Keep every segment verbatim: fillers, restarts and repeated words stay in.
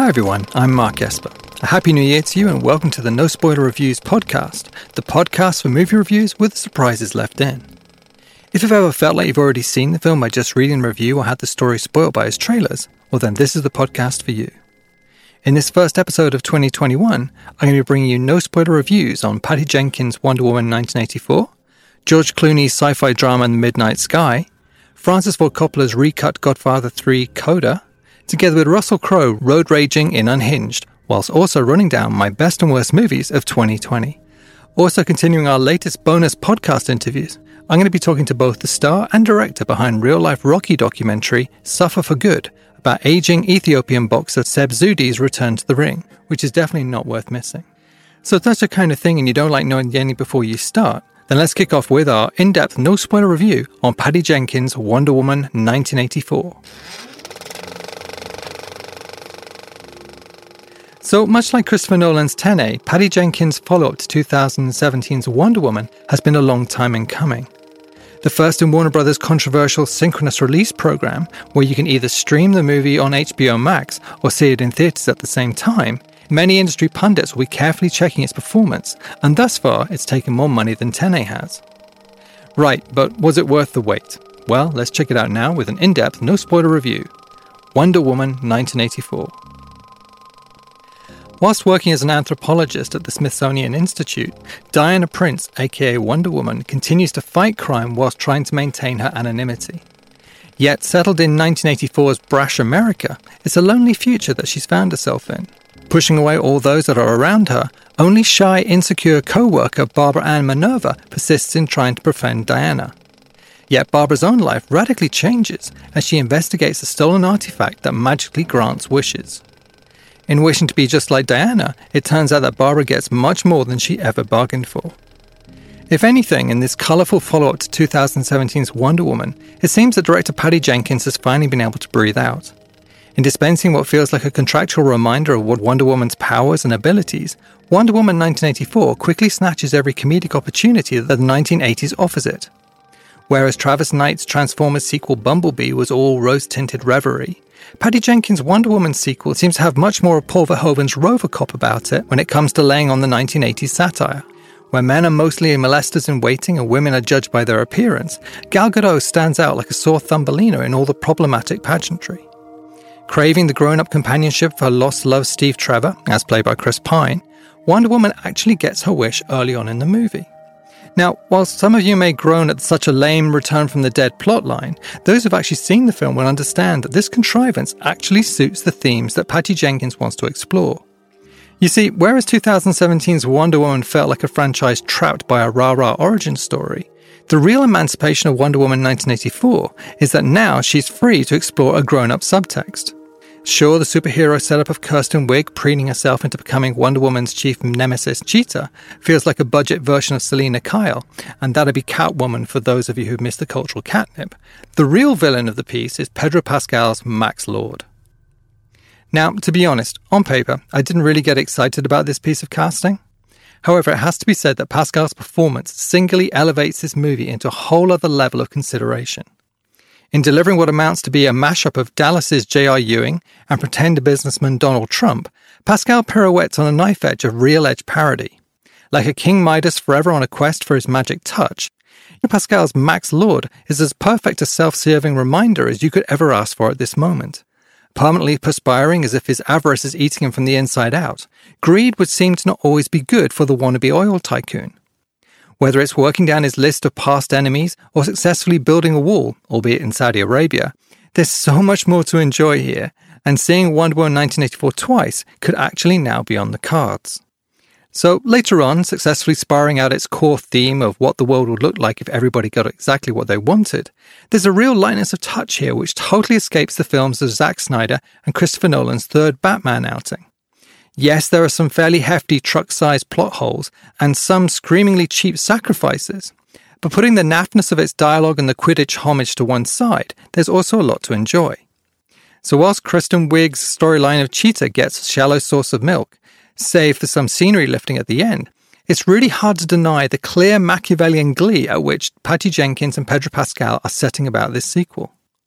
Hi everyone, I'm Mark Esper. A happy new year to you and welcome to the No Spoiler Reviews podcast, the podcast for movie reviews with surprises left in. If you've ever felt like you've already seen the film by just reading the review or had the story spoiled by its trailers, well then this is the podcast for you. In this first episode of twenty twenty-one, I'm going to be bringing you no spoiler reviews on Patty Jenkins' Wonder Woman nineteen eighty-four, George Clooney's sci-fi drama The Midnight Sky, Francis Ford Coppola's recut Godfather three Coda, together with Russell Crowe road raging in Unhinged, whilst also running down my best and worst movies of twenty twenty. Also continuing our latest bonus podcast interviews, I'm going to be talking to both the star and director behind real-life Rocky documentary Suffer for Good, about aging Ethiopian boxer Seb Zudi's return to the ring, which is definitely not worth missing. So if that's the kind of thing and you don't like knowing the ending before you start, then let's kick off with our in-depth no-spoiler review on Patty Jenkins' Wonder Woman nineteen eighty-four. So, much like Christopher Nolan's Tenet, Patty Jenkins' follow-up to two thousand seventeen's Wonder Woman has been a long time in coming. The first in Warner Brothers' controversial synchronous release program, where you can either stream the movie on H B O Max or see it in theatres at the same time, many industry pundits will be carefully checking its performance, and thus far it's taken more money than Tenet has. Right, but was it worth the wait? Well, let's check it out now with an in-depth, no-spoiler review. Wonder Woman nineteen eighty-four. Whilst working as an anthropologist at the Smithsonian Institute, Diana Prince, aka Wonder Woman, continues to fight crime whilst trying to maintain her anonymity. Yet, settled in nineteen eighty-four's brash America, it's a lonely future that she's found herself in. Pushing away all those that are around her, only shy, insecure co-worker Barbara Ann Minerva persists in trying to befriend Diana. Yet Barbara's own life radically changes as she investigates a stolen artifact that magically grants wishes. In wishing to be just like Diana, it turns out that Barbara gets much more than she ever bargained for. If anything, in this colourful follow-up to two thousand seventeen's Wonder Woman, it seems that director Patty Jenkins has finally been able to breathe out. In dispensing what feels like a contractual reminder of Wonder Woman's powers and abilities, Wonder Woman nineteen eighty-four quickly snatches every comedic opportunity that the nineteen eighties offers it. Whereas Travis Knight's Transformers sequel Bumblebee was all rose-tinted reverie, Patty Jenkins' Wonder Woman sequel seems to have much more of Paul Verhoeven's Robocop about it when it comes to laying on the nineteen eighties satire. Where men are mostly molesters in waiting and women are judged by their appearance, Gal Gadot stands out like a sore Thumbelina in all the problematic pageantry. Craving the grown-up companionship of her lost love Steve Trevor, as played by Chris Pine, Wonder Woman actually gets her wish early on in the movie. Now, while some of you may groan at such a lame return from the dead plotline, those who've actually seen the film will understand that this contrivance actually suits the themes that Patty Jenkins wants to explore. You see, whereas two thousand seventeen's Wonder Woman felt like a franchise trapped by a rah-rah origin story, the real emancipation of Wonder Woman nineteen eighty-four is that now she's free to explore a grown-up subtext. Sure, the superhero setup of Kirsten Wiig preening herself into becoming Wonder Woman's chief nemesis Cheetah feels like a budget version of Selena Kyle, and that'd be Catwoman for those of you who've missed the cultural catnip. The real villain of the piece is Pedro Pascal's Max Lord. Now, to be honest, on paper, I didn't really get excited about this piece of casting. However, it has to be said that Pascal's performance singularly elevates this movie into a whole other level of consideration. In delivering what amounts to be a mashup of Dallas's J R Ewing and pretend businessman Donald Trump, Pascal pirouettes on a knife edge of real-edge parody. Like a King Midas forever on a quest for his magic touch, Pascal's Max Lord is as perfect a self-serving reminder as you could ever ask for at this moment. Permanently perspiring as if his avarice is eating him from the inside out, greed would seem to not always be good for the wannabe oil tycoon. Whether it's working down his list of past enemies or successfully building a wall, albeit in Saudi Arabia, there's so much more to enjoy here, and seeing Wonder Woman nineteen eighty-four twice could actually now be on the cards. So later on, successfully sparring out its core theme of what the world would look like if everybody got exactly what they wanted, there's a real lightness of touch here which totally escapes the films of Zack Snyder and Christopher Nolan's third Batman outing. Yes, there are some fairly hefty truck-sized plot holes and some screamingly cheap sacrifices, but putting the naffness of its dialogue and the Quidditch homage to one side, there's also a lot to enjoy. So whilst Kristen Wiig's storyline of Cheetah gets a shallow source of milk, save for some scenery lifting at the end, it's really hard to deny the clear Machiavellian glee at which Patty Jenkins and Pedro Pascal are setting about this sequel.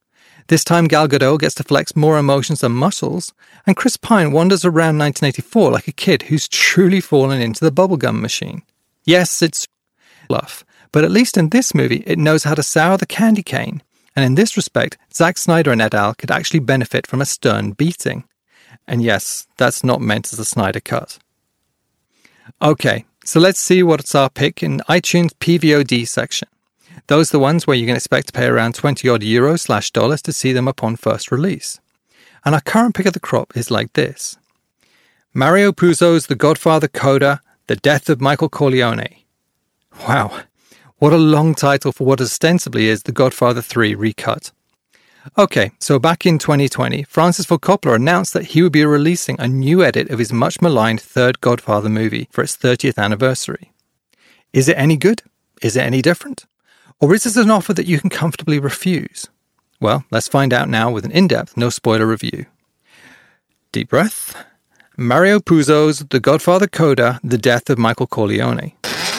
This time Gal Gadot gets to flex more emotions than muscles, and Chris Pine wanders around nineteen eighty-four like a kid who's truly fallen into the bubblegum machine. Yes, it's fluff, but at least in this movie it knows how to sour the candy cane, and in this respect, Zack Snyder and et al. Could actually benefit from a stern beating. And yes, that's not meant as a Snyder cut. Okay, so let's see what's our pick in iTunes P V O D section. Those are the ones where you can expect to pay around twenty odd euros slash dollars to see them upon first release. And our current pick of the crop is like this. Mario Puzo's The Godfather Coda, The Death of Michael Corleone. Wow, what a long title for what ostensibly is The Godfather three recut. Okay, so back in twenty twenty, Francis Ford Coppola announced that he would be releasing a new edit of his much-maligned third Godfather movie for its thirtieth anniversary. Is it any good? Is it any different? Or is this an offer that you can comfortably refuse? Well, let's find out now with an in-depth, no-spoiler review. Deep breath. Mario Puzo's The Godfather Coda, The Death of Michael Corleone.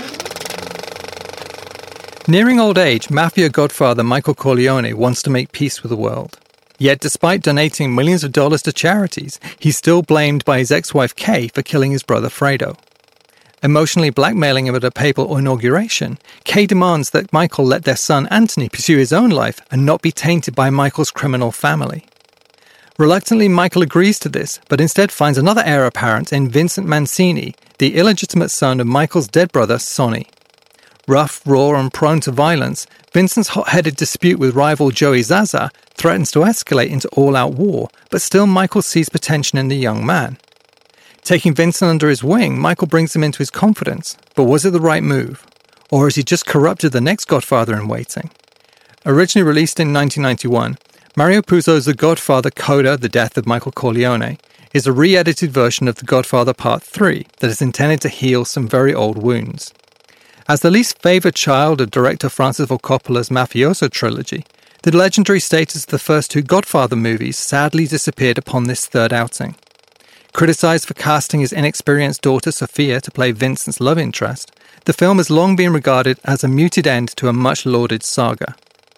Nearing old age, mafia godfather Michael Corleone wants to make peace with the world. Yet despite donating millions of dollars to charities, he's still blamed by his ex-wife Kay for killing his brother Fredo. Emotionally blackmailing him at a papal inauguration, Kay demands that Michael let their son Anthony pursue his own life and not be tainted by Michael's criminal family. Reluctantly, Michael agrees to this, but instead finds another heir apparent in Vincent Mancini, the illegitimate son of Michael's dead brother Sonny. Rough, raw, and prone to violence, Vincent's hot-headed dispute with rival Joey Zaza threatens to escalate into all-out war, but still Michael sees potential in the young man. Taking Vincent under his wing, Michael brings him into his confidence, but was it the right move? Or has he just corrupted the next Godfather in waiting? Originally released in nineteen ninety-one, Mario Puzo's The Godfather Coda, The Death of Michael Corleone, is a re-edited version of The Godfather Part three that is intended to heal some very old wounds. As the least favoured child of director Francis Ford Coppola's Mafioso trilogy, the legendary status of the first two Godfather movies sadly disappeared upon this third outing. Criticised for casting his inexperienced daughter Sophia to play Vincent's love interest, the film has long been regarded as a muted end to a much-lauded saga.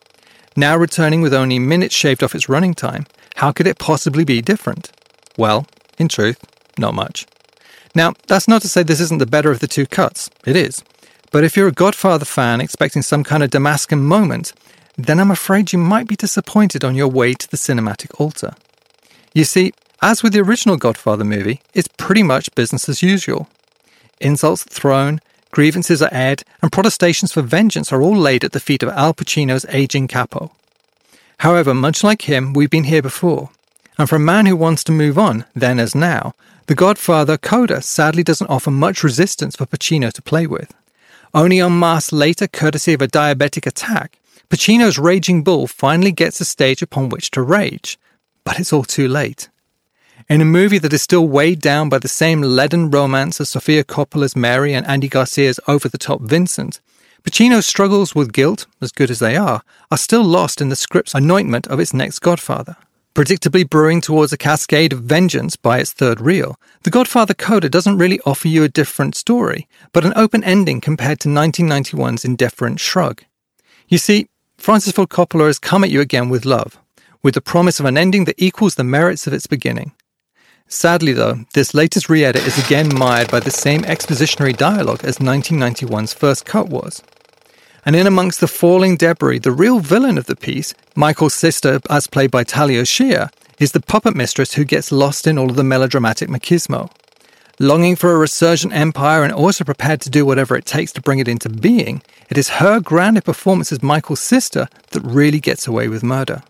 Now returning with only minutes shaved off its running time, how could it possibly be different? Well, in truth, not much. Now, that's not to say this isn't the better of the two cuts. It is. But if you're a Godfather fan expecting some kind of Damascus moment, then I'm afraid you might be disappointed on your way to the cinematic altar. You see, as with the original Godfather movie, it's pretty much business as usual. Insults are thrown, grievances are aired, and protestations for vengeance are all laid at the feet of Al Pacino's aging capo. However, much like him, we've been here before. And for a man who wants to move on, then as now, The Godfather Coda sadly doesn't offer much resistance for Pacino to play with. Only unmasked later, courtesy of a diabetic attack, Pacino's raging bull finally gets a stage upon which to rage. But it's all too late. In a movie that is still weighed down by the same leaden romance as Sofia Coppola's Mary and Andy Garcia's over-the-top Vincent, Pacino's struggles with guilt, as good as they are, are still lost in the script's anointment of its next Godfather. Predictably brewing towards a cascade of vengeance by its third reel, The Godfather Coda doesn't really offer you a different story, but an open ending compared to nineteen ninety-one's indifferent shrug. You see, Francis Ford Coppola has come at you again with love, with the promise of an ending that equals the merits of its beginning. Sadly though, this latest re-edit is again mired by the same expositionary dialogue as nineteen ninety-one's first cut was. And in amongst the falling debris, the real villain of the piece, Michael's sister, as played by Talia Shire, is the puppet mistress who gets lost in all of the melodramatic machismo. Longing for a resurgent empire and also prepared to do whatever it takes to bring it into being, it is her grander performance as Michael's sister that really gets away with murder.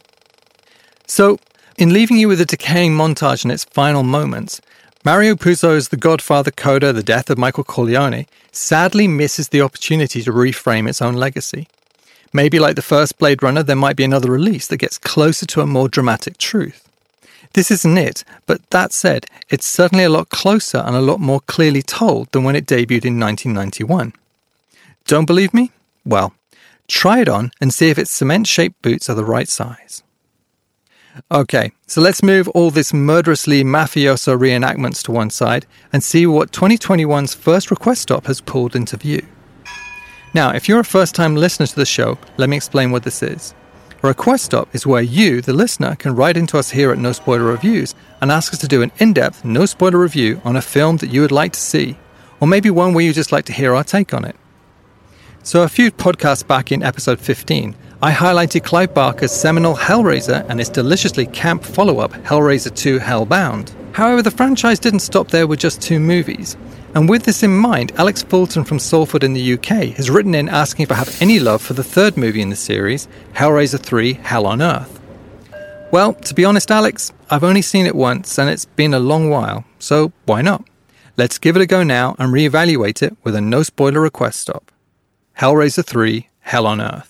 So, in leaving you with a decaying montage in its final moments, Mario Puzo's The Godfather Coda, The Death of Michael Corleone sadly misses the opportunity to reframe its own legacy. Maybe like the first Blade Runner, there might be another release that gets closer to a more dramatic truth. This isn't it, but that said, it's certainly a lot closer and a lot more clearly told than when it debuted in nineteen ninety-one. Don't believe me? Well, try it on and see if its cement-shaped boots are the right size. Okay, so let's move all this murderously mafioso reenactments to one side and see what twenty twenty-one's first request stop has pulled into view. Now, if you're a first-time listener to the show, let me explain what this is. A request stop is where you, the listener, can write into us here at No Spoiler Reviews and ask us to do an in-depth, no-spoiler review on a film that you would like to see, or maybe one where you just like to hear our take on it. So a few podcasts back in episode fifteen, I highlighted Clive Barker's seminal Hellraiser and its deliciously camp follow-up, Hellraiser two Hellbound. However, the franchise didn't stop there with just two movies. And with this in mind, Alex Fulton from Salford in the U K has written in asking if I have any love for the third movie in the series, Hellraiser three Hell on Earth. Well, to be honest, Alex, I've only seen it once and it's been a long while, so why not? Let's give it a go now and reevaluate it with a no-spoiler request stop. Hellraiser three Hell on Earth.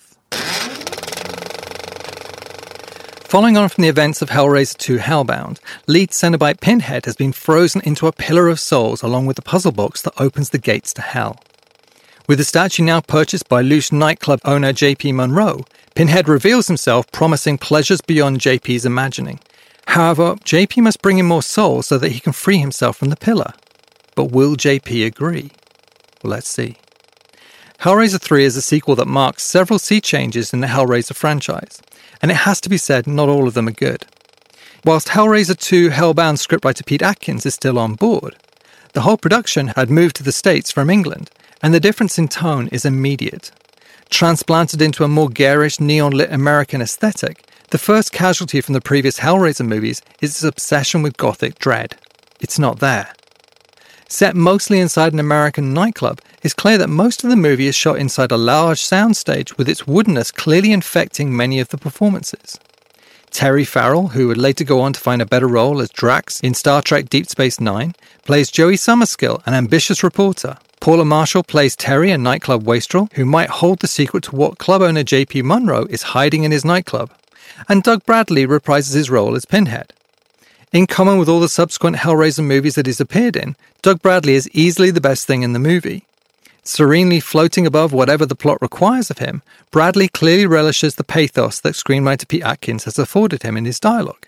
Following on from the events of Hellraiser two Hellbound, lead Cenobite Pinhead has been frozen into a pillar of souls along with the puzzle box that opens the gates to hell. With the statue now purchased by loose nightclub owner J P Monroe, Pinhead reveals himself promising pleasures beyond J P's imagining. However, J P must bring him more souls so that he can free himself from the pillar. But will J P agree? Well, let's see. Hellraiser three is a sequel that marks several sea changes in the Hellraiser franchise. And it has to be said, not all of them are good. Whilst Hellraiser two Hellbound scriptwriter Pete Atkins is still on board, the whole production had moved to the States from England, and the difference in tone is immediate. Transplanted into a more garish, neon-lit American aesthetic, the first casualty from the previous Hellraiser movies is its obsession with gothic dread. It's not there. Set mostly inside an American nightclub, it's clear that most of the movie is shot inside a large soundstage with its woodenness clearly infecting many of the performances. Terry Farrell, who would later go on to find a better role as Drax in Star Trek Deep Space Nine, plays Joey Summerskill, an ambitious reporter. Paula Marshall plays Terry, a nightclub wastrel, who might hold the secret to what club owner J P Monroe is hiding in his nightclub. And Doug Bradley reprises his role as Pinhead. In common with all the subsequent Hellraiser movies that he's appeared in, Doug Bradley is easily the best thing in the movie. Serenely floating above whatever the plot requires of him, Bradley clearly relishes the pathos that screenwriter Pete Atkins has afforded him in his dialogue.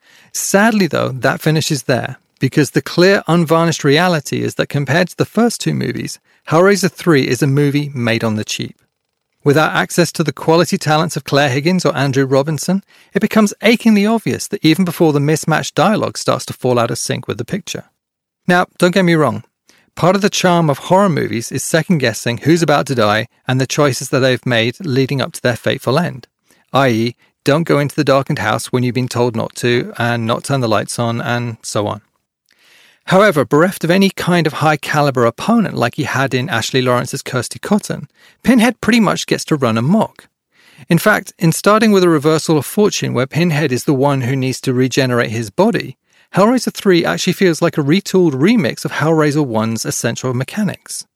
Sadly, though, that finishes there, because the clear, unvarnished reality is that compared to the first two movies, Hellraiser three is a movie made on the cheap. Without access to the quality talents of Claire Higgins or Andrew Robinson, it becomes achingly obvious that even before the mismatched dialogue starts to fall out of sync with the picture. Now, don't get me wrong. Part of the charm of horror movies is second-guessing who's about to die and the choices that they've made leading up to their fateful end. that is, don't go into the darkened house when you've been told not to, and not turn the lights on, and so on. However, bereft of any kind of high-caliber opponent like he had in Ashley Lawrence's Kirsty Cotton, Pinhead pretty much gets to run amok. In fact, in starting with a reversal of fortune where Pinhead is the one who needs to regenerate his body, Hellraiser three actually feels like a retooled remix of Hellraiser one's essential mechanics.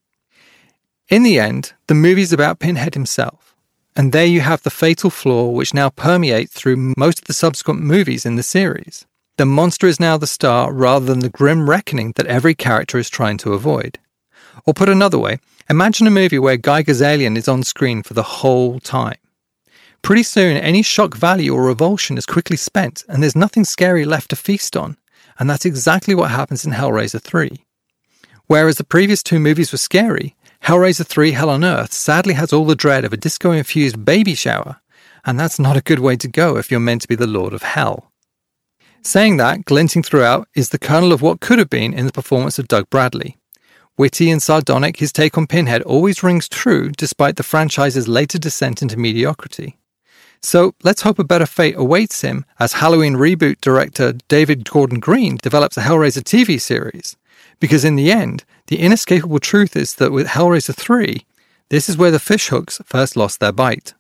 In the end, the movie's about Pinhead himself, and there you have the fatal flaw which now permeates through most of the subsequent movies in the series. The monster is now the star rather than the grim reckoning that every character is trying to avoid. Or put another way, imagine a movie where Guy Gazalian is on screen for the whole time. Pretty soon, any shock value or revulsion is quickly spent and there's nothing scary left to feast on, and that's exactly what happens in Hellraiser three. Whereas the previous two movies were scary, Hellraiser three Hell on Earth sadly has all the dread of a disco-infused baby shower, and that's not a good way to go if you're meant to be the Lord of Hell. Saying that, glinting throughout, is the kernel of what could have been in the performance of Doug Bradley. Witty and sardonic, his take on Pinhead always rings true despite the franchise's later descent into mediocrity. So let's hope a better fate awaits him as Halloween reboot director David Gordon Green develops a Hellraiser T V series. Because in the end, the inescapable truth is that with Hellraiser three, this is where the fishhooks first lost their bite.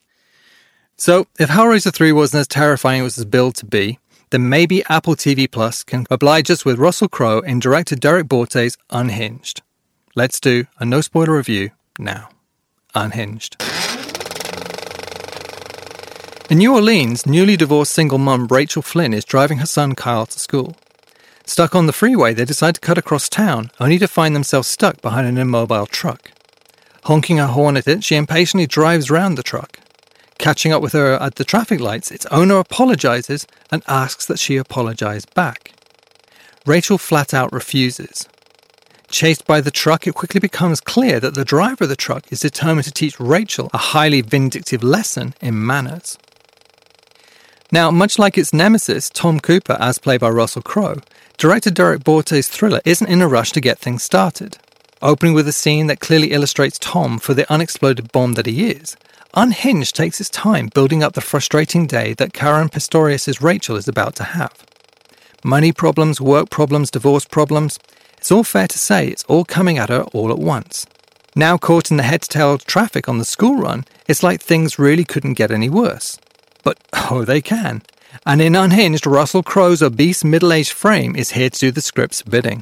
So, if Hellraiser three wasn't as terrifying as it was billed to be, then maybe Apple T V Plus can oblige us with Russell Crowe in director Derek Borte's Unhinged. Let's do a no-spoiler review now. Unhinged. In New Orleans, newly divorced single mum Rachel Flynn is driving her son Kyle to school. Stuck on the freeway, they decide to cut across town, only to find themselves stuck behind an immobile truck. Honking her horn at it, she impatiently drives round the truck. Catching up with her at the traffic lights, its owner apologizes and asks that she apologize back. Rachel flat out refuses. Chased by the truck, it quickly becomes clear that the driver of the truck is determined to teach Rachel a highly vindictive lesson in manners. Now, much like its nemesis, Tom Cooper, as played by Russell Crowe, director Derek Borte's thriller isn't in a rush to get things started. Opening with a scene that clearly illustrates Tom for the unexploded bomb that he is, Unhinged takes its time building up the frustrating day that Karen Pistorius' Rachel is about to have. Money problems, work problems, divorce problems. It's all fair to say it's all coming at her all at once. Now caught in the head-to-tail traffic on the school run, it's like things really couldn't get any worse. But, oh, they can. And in Unhinged, Russell Crowe's obese middle-aged frame is here to do the script's bidding.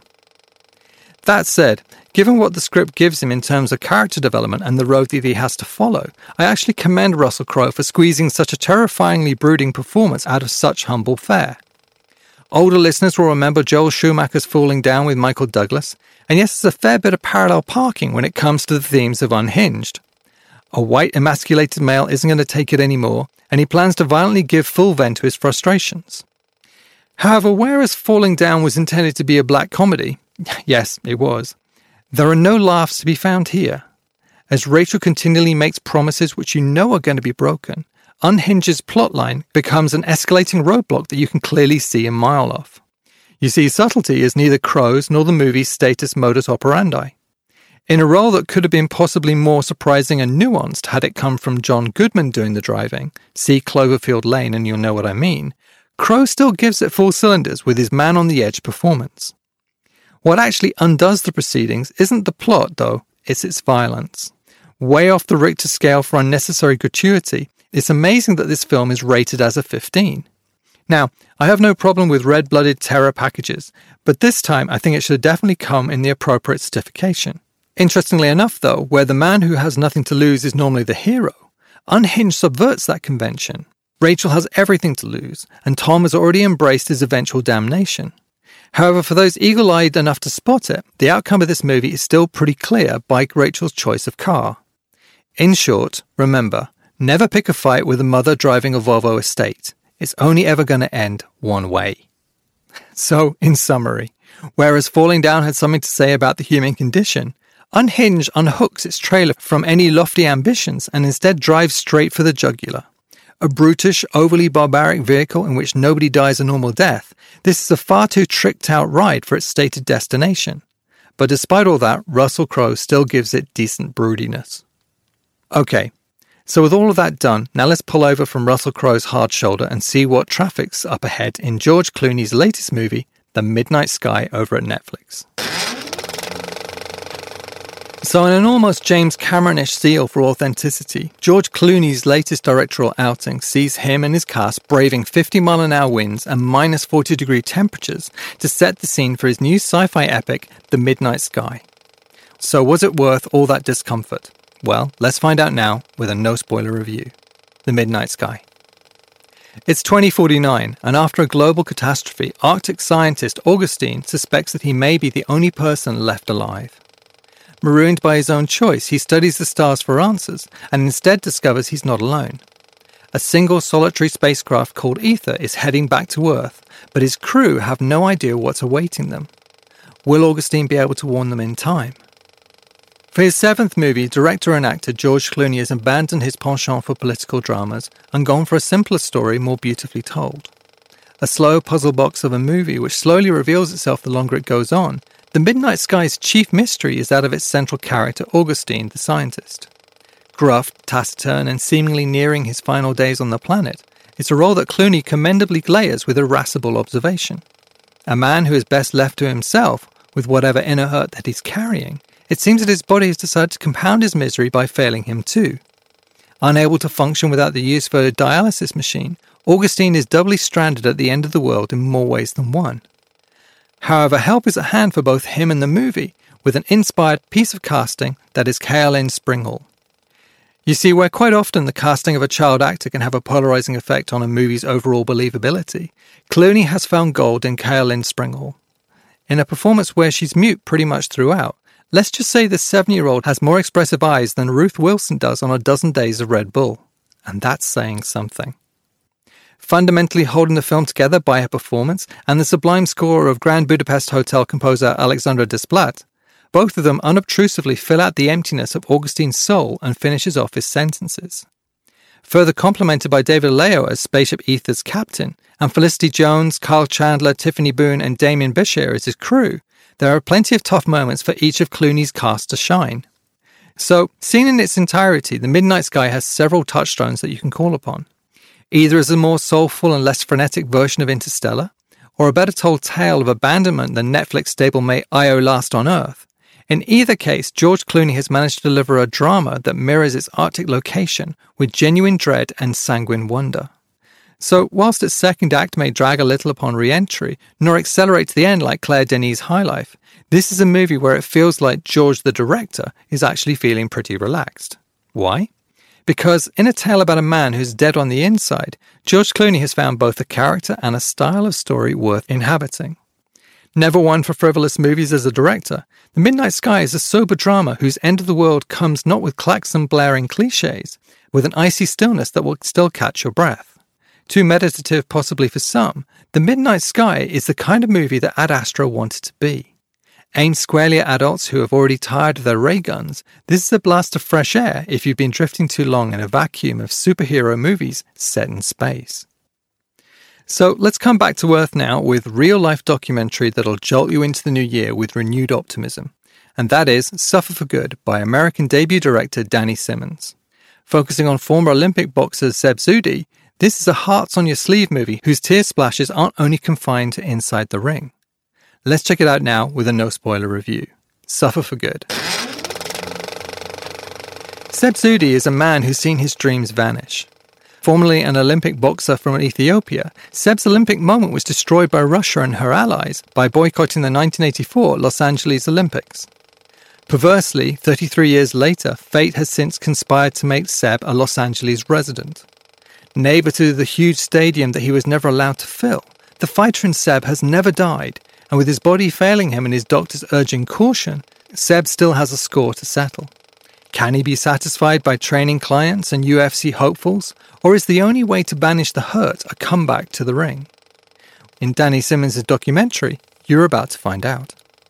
That said, given what the script gives him in terms of character development and the road that he has to follow, I actually commend Russell Crowe for squeezing such a terrifyingly brooding performance out of such humble fare. Older listeners will remember Joel Schumacher's Falling Down with Michael Douglas, and yes, there's a fair bit of parallel parking when it comes to the themes of Unhinged. A white, emasculated male isn't going to take it anymore, and he plans to violently give full vent to his frustrations. However, whereas Falling Down was intended to be a black comedy, yes, it was, there are no laughs to be found here. As Rachel continually makes promises which you know are going to be broken, Unhinged's plotline becomes an escalating roadblock that you can clearly see a mile off. You see, subtlety is neither Crowe's nor the movie's status modus operandi. In a role that could have been possibly more surprising and nuanced had it come from John Goodman doing the driving, see Cloverfield Lane and you'll know what I mean, Crowe still gives it full cylinders with his man-on-the-edge performance. What actually undoes the proceedings isn't the plot, though, it's its violence. Way off the Richter scale for unnecessary gratuity, it's amazing that this film is rated as a fifteen. Now, I have no problem with red-blooded terror packages, but this time I think it should definitely come in the appropriate certification. Interestingly enough, though, where the man who has nothing to lose is normally the hero, Unhinged subverts that convention. Rachel has everything to lose, and Tom has already embraced his eventual damnation. However, for those eagle-eyed enough to spot it, the outcome of this movie is still pretty clear by Rachel's choice of car. In short, remember, never pick a fight with a mother driving a Volvo Estate. It's only ever going to end one way. So, in summary, whereas Falling Down had something to say about the human condition, Unhinged unhooks its trailer from any lofty ambitions and instead drives straight for the jugular. A brutish, overly barbaric vehicle in which nobody dies a normal death, this is a far too tricked-out ride for its stated destination. But despite all that, Russell Crowe still gives it decent broodiness. Okay, so with all of that done, now let's pull over from Russell Crowe's hard shoulder and see what traffic's up ahead in George Clooney's latest movie, The Midnight Sky, over at Netflix. So in an almost James Cameron-ish zeal for authenticity, George Clooney's latest directorial outing sees him and his cast braving fifty mile an hour winds and minus forty degree temperatures to set the scene for his new sci-fi epic, The Midnight Sky. So was it worth all that discomfort? Well, let's find out now with a no-spoiler review. The Midnight Sky. It's twenty forty-nine, and after a global catastrophe, Arctic scientist Augustine suspects that he may be the only person left alive. Marooned by his own choice, he studies the stars for answers, and instead discovers he's not alone. A single solitary spacecraft called Ether is heading back to Earth, but his crew have no idea what's awaiting them. Will Augustine be able to warn them in time? For his seventh movie, director and actor George Clooney has abandoned his penchant for political dramas and gone for a simpler story more beautifully told. A slow puzzle box of a movie which slowly reveals itself the longer it goes on, The Midnight Sky's chief mystery is that of its central character, Augustine, the scientist. Gruff, taciturn, and seemingly nearing his final days on the planet, it's a role that Clooney commendably layers with irascible observation. A man who is best left to himself, with whatever inner hurt that he's carrying, it seems that his body has decided to compound his misery by failing him too. Unable to function without the use of a dialysis machine, Augustine is doubly stranded at the end of the world in more ways than one. However, help is at hand for both him and the movie, with an inspired piece of casting that is Kaya-Lynn Springhall. You see, where quite often the casting of a child actor can have a polarizing effect on a movie's overall believability, Clooney has found gold in Kaya-Lynn Springhall. In a performance where she's mute pretty much throughout, let's just say the seven-year-old has more expressive eyes than Ruth Wilson does on a dozen days of Red Bull. And that's saying something. Fundamentally holding the film together by her performance and the sublime score of Grand Budapest Hotel composer Alexandre Desplat, both of them unobtrusively fill out the emptiness of Augustine's soul and finishes off his sentences. further complemented by David Leo as Spaceship Ether's captain, and Felicity Jones, Kyle Chandler, Tiffany Boone, and Damien Bashir as his crew, there are plenty of tough moments for each of Clooney's cast to shine. So, seen in its entirety, The Midnight Sky has several touchstones that you can call upon. Either as a more soulful and less frenetic version of Interstellar, or a better told tale of abandonment than Netflix stablemate I O Last on Earth. In either case, George Clooney has managed to deliver a drama that mirrors its Arctic location with genuine dread and sanguine wonder. So, whilst its second act may drag a little upon re-entry, nor accelerate to the end like Claire Denis' High Life, this is a movie where it feels like George the director is actually feeling pretty relaxed. Why? Because in a tale about a man who's dead on the inside, George Clooney has found both a character and a style of story worth inhabiting. Never one for frivolous movies as a director, The Midnight Sky is a sober drama whose end of the world comes not with klaxon blaring cliches, with an icy stillness that will still catch your breath. Too meditative possibly for some, The Midnight Sky is the kind of movie that Ad Astra wanted to be. Aimed squarely at adults who have already tired of their ray guns, this is a blast of fresh air if you've been drifting too long in a vacuum of superhero movies set in space. So let's come back to Earth now with real-life documentary that'll jolt you into the new year with renewed optimism, and that is Suffer for Good by American debut director Danny Simmons. Focusing on former Olympic boxer Zeb Zudi, this is a hearts-on-your-sleeve movie whose tear splashes aren't only confined to inside the ring. Let's check it out now with a no-spoiler review. Suffer for Good. Zeb Zudi is a man who's seen his dreams vanish. Formerly an Olympic boxer from Ethiopia, Zeb's Olympic moment was destroyed by Russia and her allies by boycotting the nineteen eighty-four Los Angeles Olympics. Perversely, thirty-three years later, fate has since conspired to make Zeb a Los Angeles resident. Neighbour to the huge stadium that he was never allowed to fill, the fighter in Zeb has never died, and with his body failing him and his doctors urging caution, Zeb still has a score to settle. Can he be satisfied by training clients and U F C hopefuls, or is the only way to banish the hurt a comeback to the ring? In Danny Simmons' documentary, you're about to find out.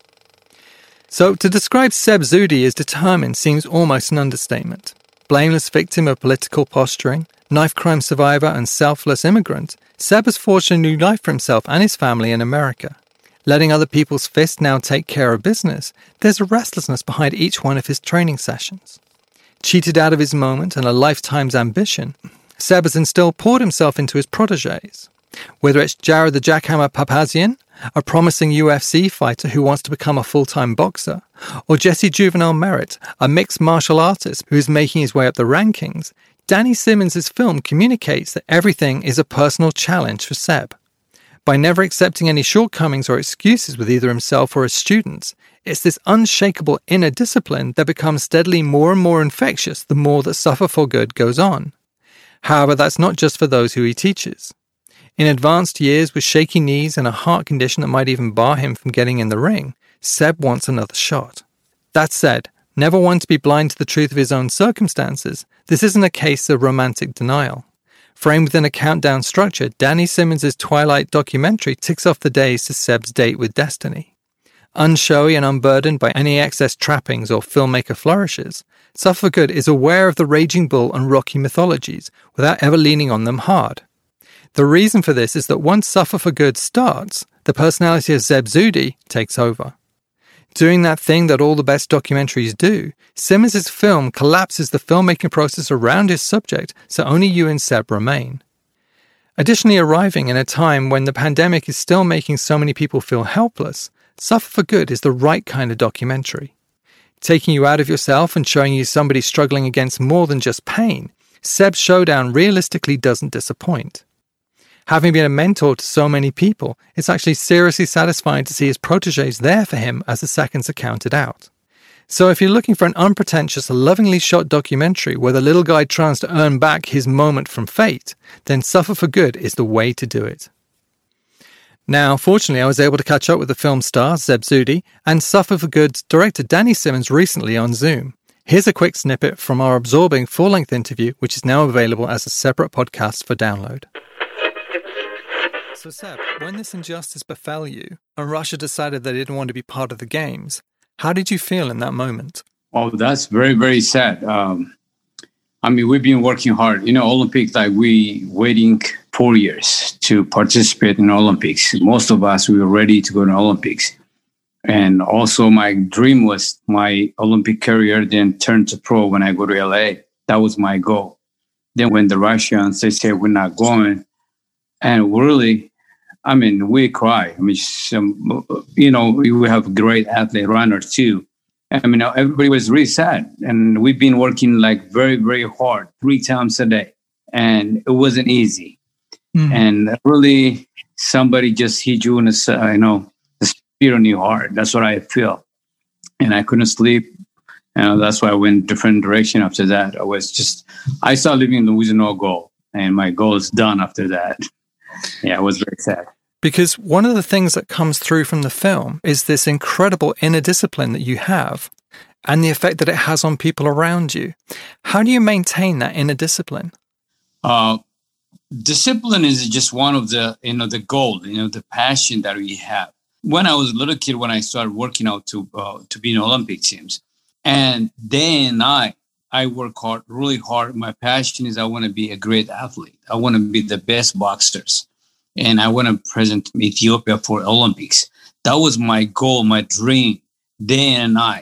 So, to describe Zeb Zudi as determined seems almost an understatement. Blameless victim of political posturing, knife crime survivor and selfless immigrant, Zeb has forged a new life for himself and his family in America. Letting other people's fists now take care of business, there's a restlessness behind each one of his training sessions. Cheated out of his moment and a lifetime's ambition, Zeb has instead poured himself into his protégés. Whether it's Jared the Jackhammer Papazian, a promising U F C fighter who wants to become a full-time boxer, or Jesse Juvenile Merritt, a mixed martial artist who's making his way up the rankings, Danny Simmons' film communicates that everything is a personal challenge for Zeb. By never accepting any shortcomings or excuses with either himself or his students, it's this unshakable inner discipline that becomes steadily more and more infectious the more that Suffer for Good goes on. However, that's not just for those who he teaches. In advanced years with shaky knees and a heart condition that might even bar him from getting in the ring, Zeb wants another shot. That said, never one to be blind to the truth of his own circumstances, this isn't a case of romantic denial. Framed within a countdown structure, Danny Simmons' Twilight documentary ticks off the days to Zeb's date with destiny. Unshowy and unburdened by any excess trappings or filmmaker flourishes, Suffer for Good is aware of the Raging Bull and Rocky mythologies without ever leaning on them hard. The reason for this is that once Suffer for Good starts, the personality of Zeb Zudi takes over. Doing that thing that all the best documentaries do, Simmons' film collapses the filmmaking process around his subject so only you and Zeb remain. Additionally, arriving in a time when the pandemic is still making so many people feel helpless, Suffer for Good is the right kind of documentary. Taking you out of yourself and showing you somebody struggling against more than just pain, Zeb's showdown realistically doesn't disappoint. Having been a mentor to so many people, it's actually seriously satisfying to see his protégés there for him as the seconds are counted out. So if you're looking for an unpretentious, lovingly shot documentary where the little guy tries to earn back his moment from fate, then Suffer for Good is the way to do it. Now, fortunately, I was able to catch up with the film star, Zeb Zudi, and Suffer for Good's director Danny Simmons recently on Zoom. Here's a quick snippet from our absorbing full-length interview, which is now available as a separate podcast for download. So Zeb, when this injustice befell you, and Russia decided they didn't want to be part of the games, how did you feel in that moment? Oh, that's very, very sad. Um, I mean, we've been working hard. You know, Olympics, like we waiting four years to participate in Olympics. Most of us, we were ready to go to Olympics. And also my dream was my Olympic career then turn to pro when I go to L A. That was my goal. Then when the Russians, they said, we're not going. And really, I mean, we cry. I mean, some, you know, we have great athlete runners too. I mean, everybody was really sad. And we've been working like very, very hard, three times a day. And it wasn't easy. Mm-hmm. And really, somebody just hit you in the, uh, you know, the spirit in your heart. That's what I feel. And I couldn't sleep. And that's why I went different direction after that. I was just, I started living with no goal. And my goal is done after that. Yeah, it was very sad. Because one of the things that comes through from the film is this incredible inner discipline that you have and the effect that it has on people around you. How do you maintain that inner discipline? Uh, discipline is just one of the, you know, the goal, you know, the passion that we have. When I was a little kid, when I started working out to uh, to be in Olympic teams, and day and night, I work hard, really hard. My passion is I want to be a great athlete. I want to be the best boxers. And I want to present Ethiopia for Olympics. That was my goal, my dream, day and night.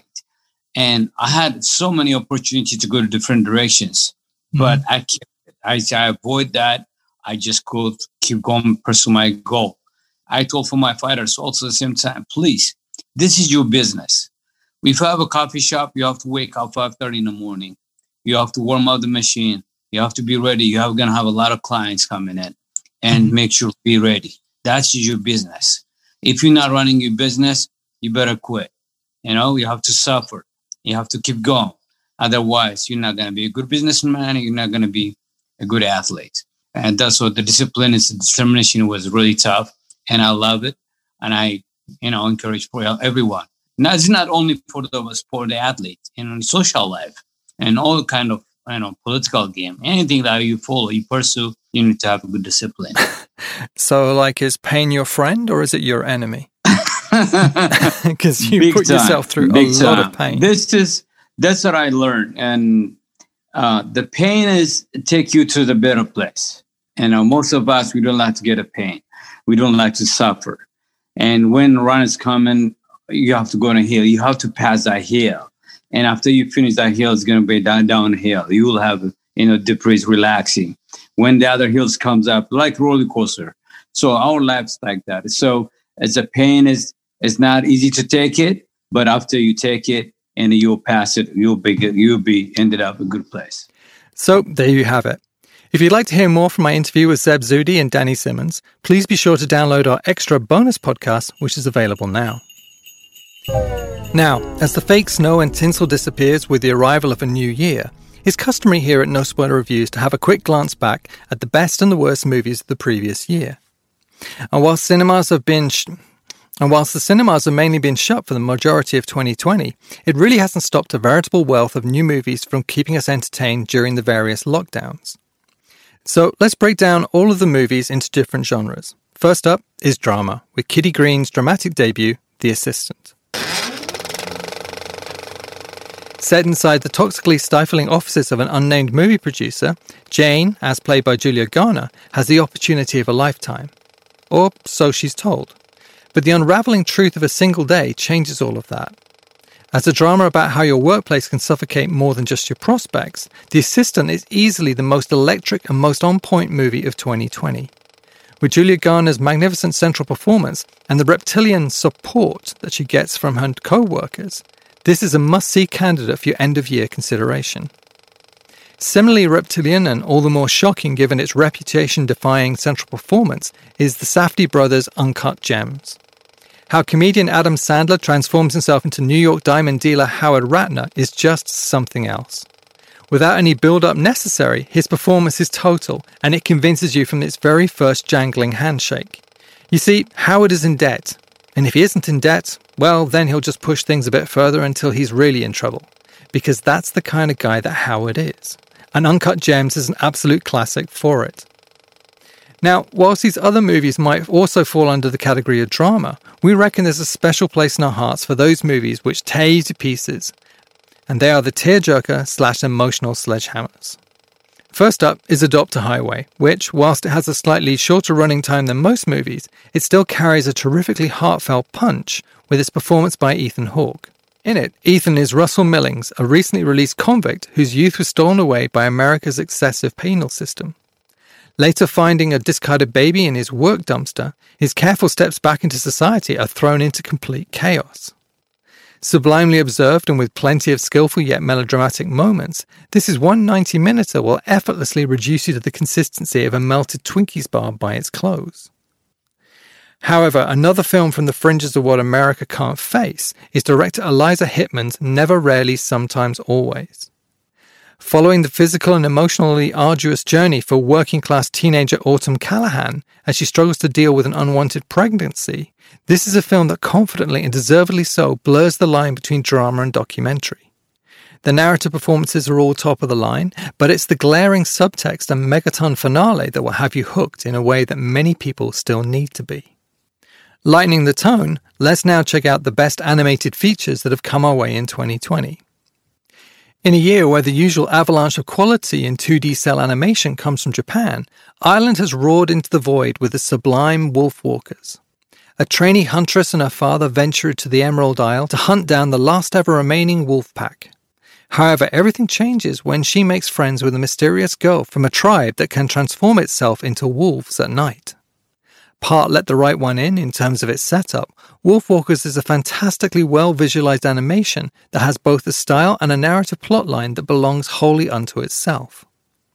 And I had so many opportunities to go to different directions, mm-hmm. but I kept it. I, I avoid that. I just could keep going, pursue my goal. I told for my fighters also at the same time, please, this is your business. If you have a coffee shop, you have to wake up five thirty in the morning. You have to warm up the machine. You have to be ready. You are going to have a lot of clients coming in. And make sure to be ready. That's your business. If you're not running your business, you better quit. You know, you have to suffer. You have to keep going. Otherwise, you're not going to be a good businessman. You're not going to be a good athlete. And that's what the discipline is. The determination was really tough. And I love it. And I, you know, encourage for everyone. Now, it's not only for the sport, the athlete, in social life and all kind of, you know, political game. Anything that you follow, you pursue, you need to have a good discipline. So, like, is pain your friend or is it your enemy? Because you Big put time. yourself through Big a time. lot of pain. This is that's what I learned, and uh, the pain is take you to the better place. And uh, most of us, we don't like to get a pain. We don't like to suffer. And when run is coming, you have to go on a hill. You have to pass that hill. And after you finish that hill, it's going to be down downhill. You will have, you know, debris relaxing. When the other hills comes up, like roller coaster. So our life's like that. So as a pain is, it's not easy to take it, but after you take it and you'll pass it, you'll be good, you'll be ended up in a good place. So there you have it. If you'd like to hear more from my interview with Zeb Zudi and Danny Simmons, please be sure to download our extra bonus podcast, which is available now. Now, as the fake snow and tinsel disappears with the arrival of a new year, it's customary here at No Spoiler Reviews to have a quick glance back at the best and the worst movies of the previous year. And while cinemas have been, sh- and whilst the cinemas have mainly been shut for the majority of twenty twenty, it really hasn't stopped a veritable wealth of new movies from keeping us entertained during the various lockdowns. So let's break down all of the movies into different genres. First up is drama, with Kitty Green's dramatic debut, The Assistant. Set inside the toxically stifling offices of an unnamed movie producer, Jane, as played by Julia Garner, has the opportunity of a lifetime. Or so she's told. But the unravelling truth of a single day changes all of that. As a drama about how your workplace can suffocate more than just your prospects, The Assistant is easily the most electric and most on-point movie of twenty twenty. With Julia Garner's magnificent central performance and the reptilian support that she gets from her co-workers, this is a must-see candidate for your end-of-year consideration. Similarly reptilian and all the more shocking given its reputation-defying central performance is the Safdie brothers' Uncut Gems. How comedian Adam Sandler transforms himself into New York diamond dealer Howard Ratner is just something else. Without any build-up necessary, his performance is total, and it convinces you from its very first jangling handshake. You see, Howard is in debt. And if he isn't in debt, well, then he'll just push things a bit further until he's really in trouble. Because that's the kind of guy that Howard is. And Uncut Gems is an absolute classic for it. Now, whilst these other movies might also fall under the category of drama, we reckon there's a special place in our hearts for those movies which tear you to pieces. And they are the tearjerker slash emotional sledgehammers. First up is Adopt a Highway, which, whilst it has a slightly shorter running time than most movies, it still carries a terrifically heartfelt punch with its performance by Ethan Hawke. In it, Ethan is Russell Millings, a recently released convict whose youth was stolen away by America's excessive penal system. Later finding a discarded baby in his work dumpster, his careful steps back into society are thrown into complete chaos. Sublimely observed and with plenty of skillful yet melodramatic moments, this is one ninety-minuter will effortlessly reduce you to the consistency of a melted Twinkies bar by its close. However, another film from the fringes of what America can't face is director Eliza Hittman's Never, Rarely, Sometimes, Always. Following the physical and emotionally arduous journey for working-class teenager Autumn Callahan as she struggles to deal with an unwanted pregnancy, this is a film that confidently and deservedly so blurs the line between drama and documentary. The narrative performances are all top of the line, but it's the glaring subtext and megaton finale that will have you hooked in a way that many people still need to be. Lightening the tone, let's now check out the best animated features that have come our way in twenty twenty. In a year where the usual avalanche of quality in two D cell animation comes from Japan, Ireland has roared into the void with the sublime Wolfwalkers. A trainee huntress and her father venture to the Emerald Isle to hunt down the last ever remaining wolf pack. However, everything changes when she makes friends with a mysterious girl from a tribe that can transform itself into wolves at night. Part Let the Right One In in terms of its setup, Wolfwalkers is a fantastically well-visualized animation that has both a style and a narrative plotline that belongs wholly unto itself.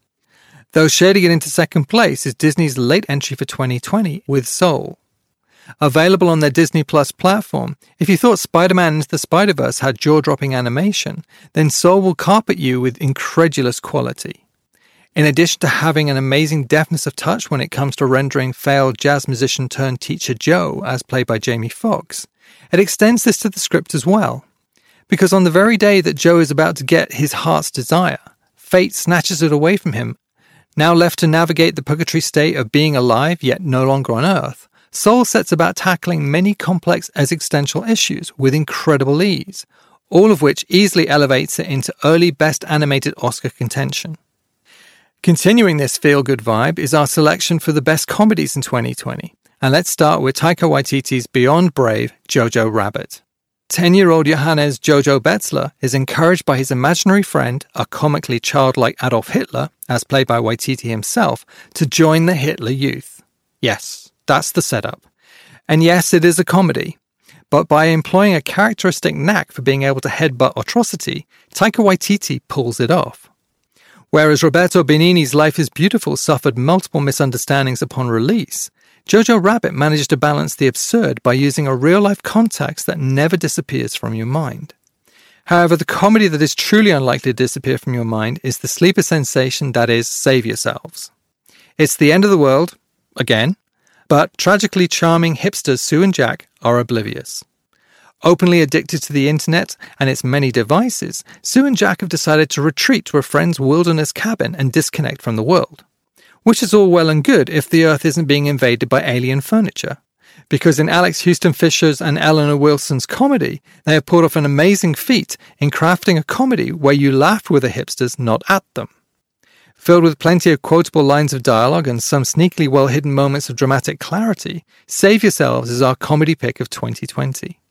Though shading it into second place is Disney's late entry for twenty twenty with Soul. Available on their Disney Plus platform, if you thought Spider-Man Into the Spider-Verse had jaw-dropping animation, then Soul will carpet you with incredulous quality. In addition to having an amazing deftness of touch when it comes to rendering failed jazz musician turned teacher Joe, as played by Jamie Foxx, it extends this to the script as well. Because on the very day that Joe is about to get his heart's desire, fate snatches it away from him. Now left to navigate the purgatory state of being alive yet no longer on Earth, Soul sets about tackling many complex existential issues with incredible ease, all of which easily elevates it into early Best Animated Oscar contention. Continuing this feel-good vibe is our selection for the best comedies in twenty twenty, and let's start with Taika Waititi's Beyond Brave, Jojo Rabbit. Ten-year-old Johannes Jojo Betzler is encouraged by his imaginary friend, a comically childlike Adolf Hitler, as played by Waititi himself, to join the Hitler Youth. Yes, that's the setup. And yes, it is a comedy. But by employing a characteristic knack for being able to headbutt atrocity, Taika Waititi pulls it off. Whereas Roberto Benigni's Life is Beautiful suffered multiple misunderstandings upon release, Jojo Rabbit managed to balance the absurd by using a real-life context that never disappears from your mind. However, the comedy that is truly unlikely to disappear from your mind is the sleeper sensation that is Save Yourselves. It's the end of the world, again, but tragically charming hipsters Sue and Jack are oblivious. Openly addicted to the internet and its many devices, Sue and Jack have decided to retreat to a friend's wilderness cabin and disconnect from the world. Which is all well and good if the Earth isn't being invaded by alien furniture. Because in Alex Houston Fisher's and Eleanor Wilson's comedy, they have pulled off an amazing feat in crafting a comedy where you laugh with the hipsters, not at them. Filled with plenty of quotable lines of dialogue and some sneakily well-hidden moments of dramatic clarity, Save Yourselves is our comedy pick of twenty twenty.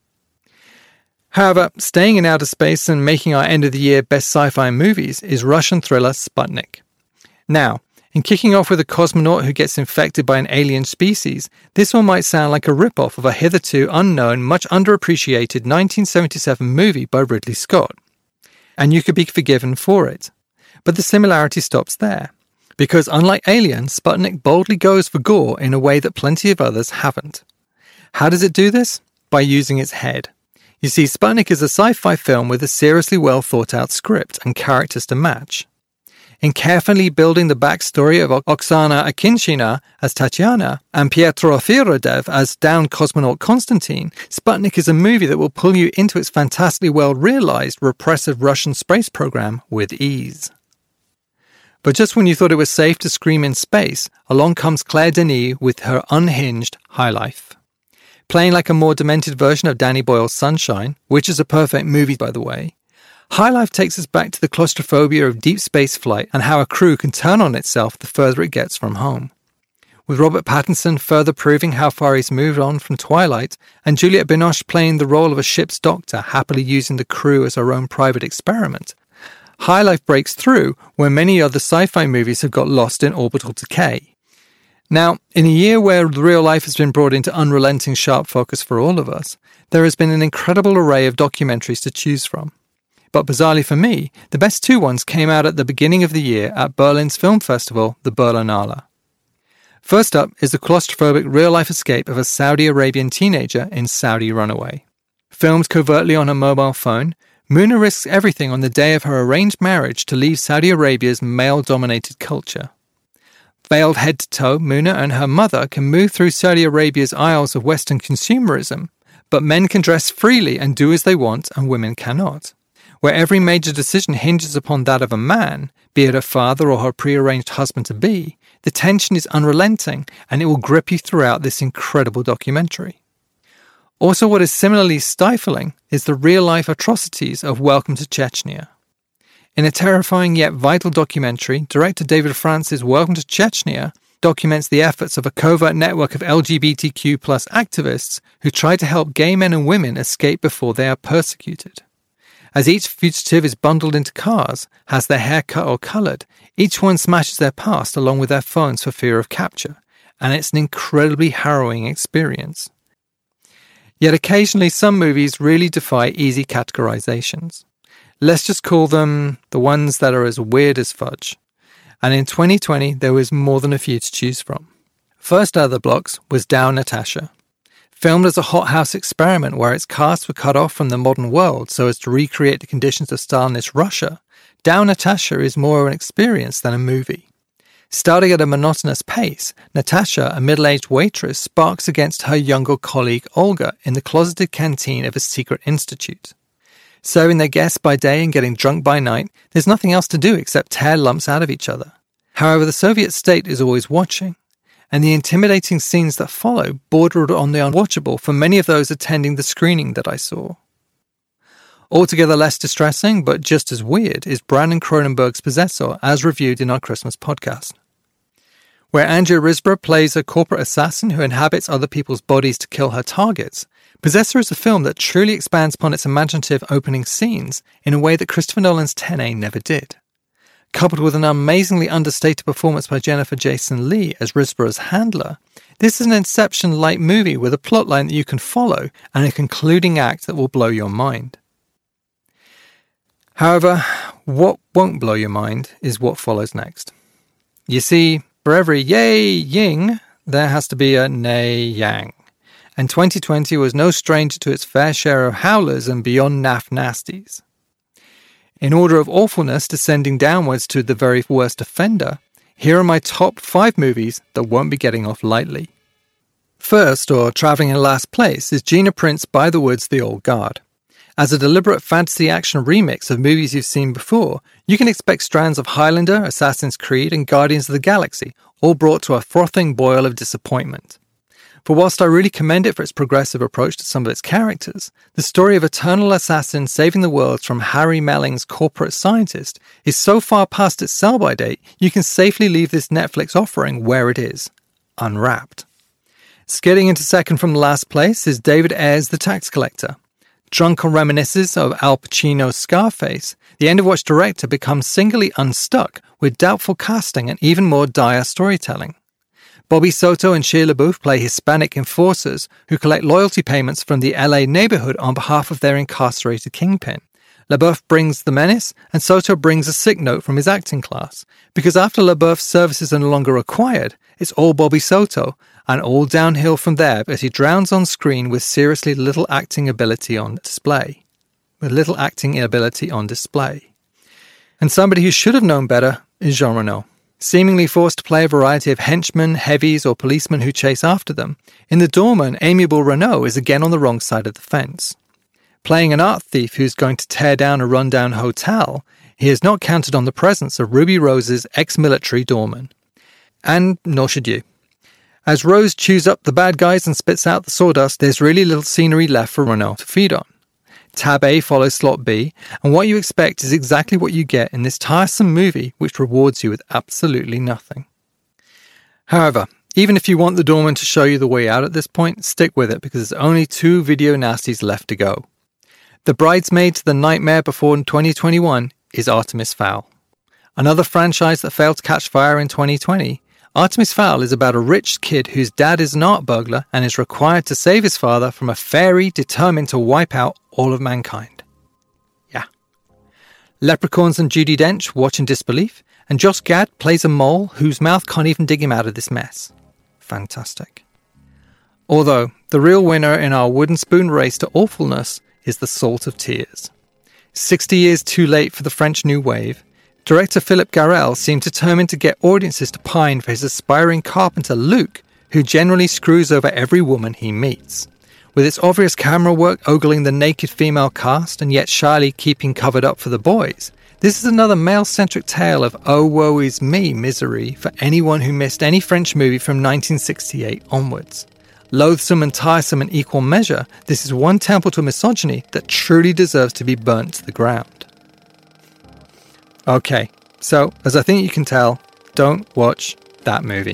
However, staying in outer space and making our end-of-the-year best sci-fi movies is Russian thriller Sputnik. Now, in kicking off with a cosmonaut who gets infected by an alien species, this one might sound like a rip-off of a hitherto unknown, much underappreciated nineteen seventy-seven movie by Ridley Scott. And you could be forgiven for it. But the similarity stops there. Because unlike Alien, Sputnik boldly goes for gore in a way that plenty of others haven't. How does it do this? By using its head. You see, Sputnik is a sci-fi film with a seriously well thought out script and characters to match. In carefully building the backstory of Oksana Akinshina as Tatiana and Pietro Firodev as downed cosmonaut Konstantin, Sputnik is a movie that will pull you into its fantastically well-realized repressive Russian space program with ease. But just when you thought it was safe to scream in space, along comes Claire Denis with her unhinged High Life. Playing like a more demented version of Danny Boyle's Sunshine, which is a perfect movie by the way, High Life takes us back to the claustrophobia of deep space flight and how a crew can turn on itself the further it gets from home. With Robert Pattinson further proving how far he's moved on from Twilight, and Juliette Binoche playing the role of a ship's doctor, happily using the crew as her own private experiment, High Life breaks through where many other sci-fi movies have got lost in orbital decay. Now, in a year where real life has been brought into unrelenting sharp focus for all of us, there has been an incredible array of documentaries to choose from. But bizarrely for me, the best two ones came out at the beginning of the year at Berlin's film festival, the Berlinale. First up is the claustrophobic real-life escape of a Saudi Arabian teenager in Saudi Runaway. Filmed covertly on a mobile phone, Muna risks everything on the day of her arranged marriage to leave Saudi Arabia's male-dominated culture. Veiled head to toe, Muna and her mother can move through Saudi Arabia's aisles of Western consumerism, but men can dress freely and do as they want and women cannot. Where every major decision hinges upon that of a man, be it her father or her prearranged husband-to-be, the tension is unrelenting and it will grip you throughout this incredible documentary. Also, what is similarly stifling is the real-life atrocities of Welcome to Chechnya. In a terrifying yet vital documentary, director David France's Welcome to Chechnya documents the efforts of a covert network of L G B T Q plus activists who try to help gay men and women escape before they are persecuted. As each fugitive is bundled into cars, has their hair cut or coloured, each one smashes their past along with their phones for fear of capture, and it's an incredibly harrowing experience. Yet occasionally some movies really defy easy categorizations. Let's just call them the ones that are as weird as fudge. And in twenty twenty, there was more than a few to choose from. First out of the blocks was Down Natasha. Filmed as a hothouse experiment where its cast were cut off from the modern world so as to recreate the conditions of Stalinist Russia, Down Natasha is more of an experience than a movie. Starting at a monotonous pace, Natasha, a middle-aged waitress, sparks against her younger colleague Olga in the closeted canteen of a secret institute. Serving their guests by day and getting drunk by night, there's nothing else to do except tear lumps out of each other. However, the Soviet state is always watching, and the intimidating scenes that follow bordered on the unwatchable for many of those attending the screening that I saw. Altogether less distressing, but just as weird, is Brandon Cronenberg's Possessor, as reviewed in our Christmas podcast. Where Andrea Risborough plays a corporate assassin who inhabits other people's bodies to kill her targets, Possessor is a film that truly expands upon its imaginative opening scenes in a way that Christopher Nolan's Tenet never did. Coupled with an amazingly understated performance by Jennifer Jason Leigh as Risborough's handler, this is an Inception-like movie with a plotline that you can follow and a concluding act that will blow your mind. However, what won't blow your mind is what follows next. You see, for every yay ying, there has to be a nay yang. And twenty twenty was no stranger to its fair share of howlers and beyond naff nasties. In order of awfulness descending downwards to the very worst offender, here are my top five movies that won't be getting off lightly. First, or travelling in last place, is Gina Prince By the Woods, The Old Guard. As a deliberate fantasy action remix of movies you've seen before, you can expect strands of Highlander, Assassin's Creed, and Guardians of the Galaxy, all brought to a frothing boil of disappointment. For whilst I really commend it for its progressive approach to some of its characters, the story of eternal assassin saving the world from Harry Melling's corporate scientist is so far past its sell-by date, you can safely leave this Netflix offering where it is, unwrapped. Skidding into second from the last place is David Ayer's The Tax Collector. Drunken reminiscences of Al Pacino's Scarface, the end of which director becomes singularly unstuck with doubtful casting and even more dire storytelling. Bobby Soto and Shia LaBeouf play Hispanic enforcers who collect loyalty payments from the L A neighborhood on behalf of their incarcerated kingpin. LaBeouf brings the menace, and Soto brings a sick note from his acting class, because after LaBeouf's services are no longer required, it's all Bobby Soto, and all downhill from there as he drowns on screen with seriously little acting ability on display. With little acting ability on display. And somebody who should have known better is Jean Reno. Seemingly forced to play a variety of henchmen, heavies, or policemen who chase after them, in The Doorman, amiable Renault is again on the wrong side of the fence. Playing an art thief who's going to tear down a rundown hotel, he has not counted on the presence of Ruby Rose's ex-military doorman. And nor should you. As Rose chews up the bad guys and spits out the sawdust, there's really little scenery left for Renault to feed on. Tab A follows slot B, and what you expect is exactly what you get in this tiresome movie which rewards you with absolutely nothing. However, even if you want the doorman to show you the way out at this point, stick with it because there's only two video nasties left to go. The bridesmaid to The Nightmare Before twenty twenty-one is Artemis Fowl. Another franchise that failed to catch fire in twenty twenty, Artemis Fowl is about a rich kid whose dad is an art burglar and is required to save his father from a fairy determined to wipe out all of mankind. Yeah. Leprechauns and Judi Dench watch in disbelief, and Josh Gad plays a mole whose mouth can't even dig him out of this mess. Fantastic. Although, the real winner in our wooden spoon race to awfulness is The Salt of Tears. Sixty years too late for the French New Wave, director Philippe Garrel seemed determined to get audiences to pine for his aspiring carpenter Luc, who generally screws over every woman he meets. With its obvious camera work ogling the naked female cast and yet shyly keeping covered up for the boys, this is another male-centric tale of oh woe is me misery for anyone who missed any French movie from nineteen sixty-eight onwards. Loathsome and tiresome in equal measure, this is one temple to misogyny that truly deserves to be burnt to the ground. Okay, so as I think you can tell, don't watch that movie.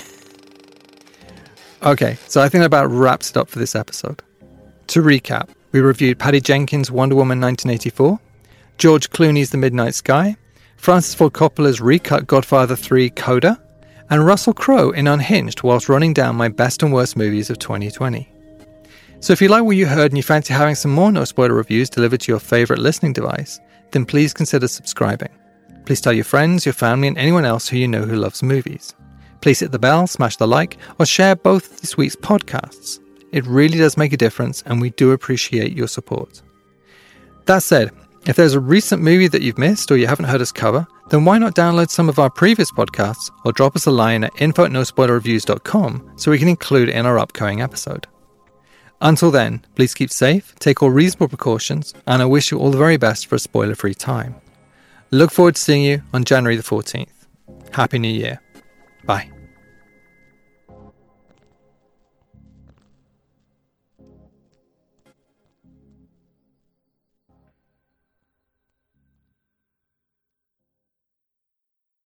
Okay, so I think that about wraps it up for this episode. To recap, we reviewed Patty Jenkins' Wonder Woman nineteen eighty-four, George Clooney's The Midnight Sky, Francis Ford Coppola's recut Godfather three Coda, and Russell Crowe in Unhinged whilst running down my best and worst movies of twenty twenty. So if you like what you heard and you fancy having some more no-spoiler reviews delivered to your favourite listening device, then please consider subscribing. Please tell your friends, your family, and anyone else who you know who loves movies. Please hit the bell, smash the like, or share both of this week's podcasts. It really does make a difference, and we do appreciate your support. That said, if there's a recent movie that you've missed or you haven't heard us cover, then why not download some of our previous podcasts or drop us a line at info at no spoiler reviews dot com so we can include it in our upcoming episode. Until then, please keep safe, take all reasonable precautions, and I wish you all the very best for a spoiler-free time. Look forward to seeing you on January the fourteenth. Happy New Year. Bye.